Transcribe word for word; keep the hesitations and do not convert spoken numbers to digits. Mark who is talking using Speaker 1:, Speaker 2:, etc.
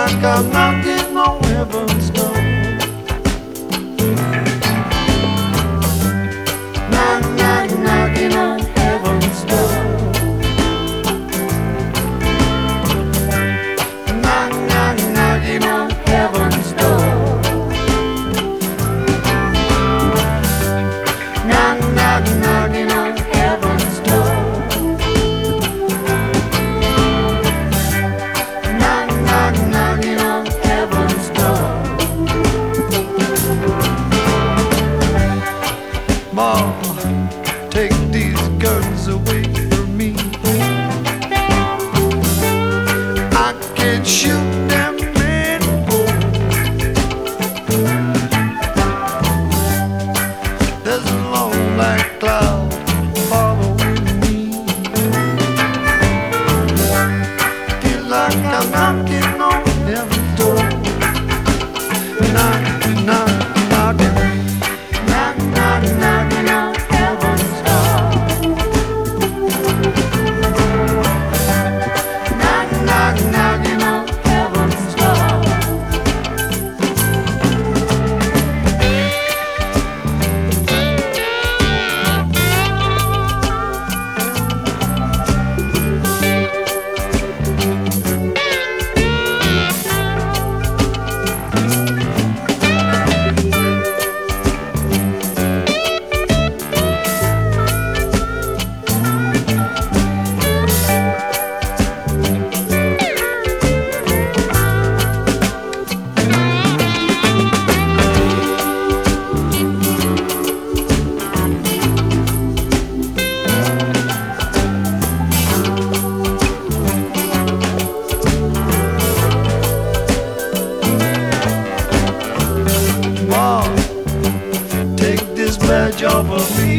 Speaker 1: like I'm knocking on heaven's door. Knock, knock, knocking on heaven's door. Knock, knock, knocking on heaven's door. Knock, knock, knocking on heaven's door. Knock, knock, knocking on heaven's door. Mom, take these guns away from me. I can shoot them anymore. There's a long black cloud following me. Feel like I'm knocking on heaven's door. Knock, knock, knocking. Knock, knock, knocking on heaven's door. Knock, knock, knocking on heaven's door. Mom, take this badge off of me.